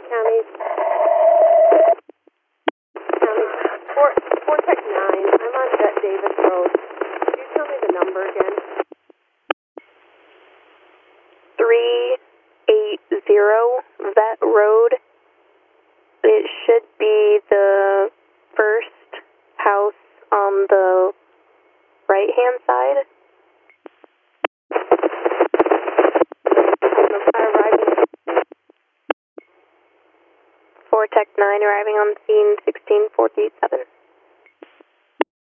Counties. Vortex 9. I'm on Vet Davis Road. Could you tell me the number again? 380 Vet Road. It should be the first house on the right-hand side. Vortex 9 arriving on scene 1647.